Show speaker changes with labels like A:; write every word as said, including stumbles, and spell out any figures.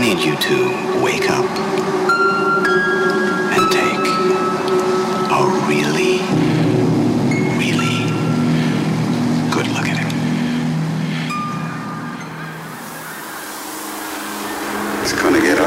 A: need you to wake up and take a really, really good look at him. It's gonna get